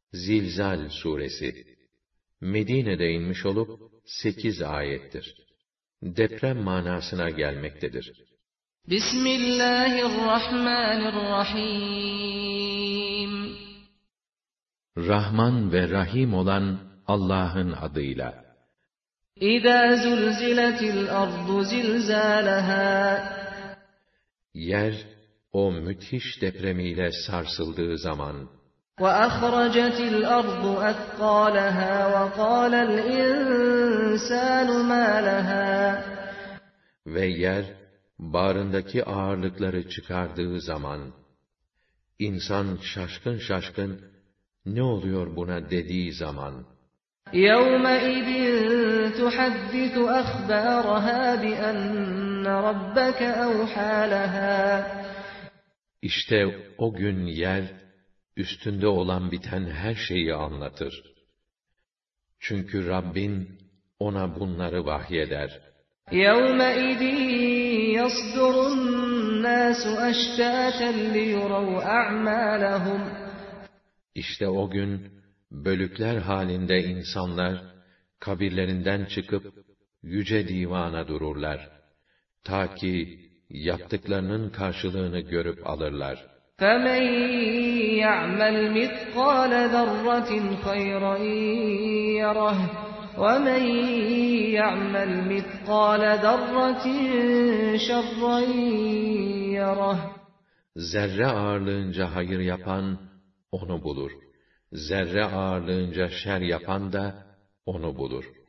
Zilzal suresi Medine'de inmiş olup 8 ayettir. Deprem manasına gelmektedir. Bismillahirrahmanirrahim. Rahman ve Rahim olan Allah'ın adıyla. İzâ zulziletil ardu zilzâlehâ. Yer, o müthiş depremiyle sarsıldığı zaman. وَأَخْرَجَتِ الْأَرْضُ أَثْقَالَهَا وَقَالَ الْإِنسَانُ مَا لَهَا. Ve yer, bağrındaki ağırlıkları çıkardığı zaman, insan şaşkın şaşkın, ne oluyor buna dediği zaman, يَوْمَئِذٍ تُحَدِّثُ أَخْبَارَهَا بِأَنَّ رَبَّكَ أَوْحَى لَهَا. İşte o gün yer, üstünde olan biten her şeyi anlatır. Çünkü Rabbin ona bunları vahyeder. يَوْمَئِذٍ يَصْدُرُ النَّاسُ أَشْتَاتًا لِيُرَوْا أَعْمَالَهُمْ. İşte o gün, bölükler halinde insanlar, kabirlerinden çıkıp, yüce divana dururlar. Ta ki, yaptıklarının karşılığını görüp alırlar. فَمَنْ يَعْمَلْ مِثْقَالَ ذَرَّةٍ خَيْرًا يَرَهُ وَمَنْ يَعْمَلْ مِثْقَالَ ذَرَّةٍ شَرًّا يَرَهُ. Zerre ağırlığınca hayır yapan, onu bulur. Zerre ağırlığınca şer yapan da, onu bulur.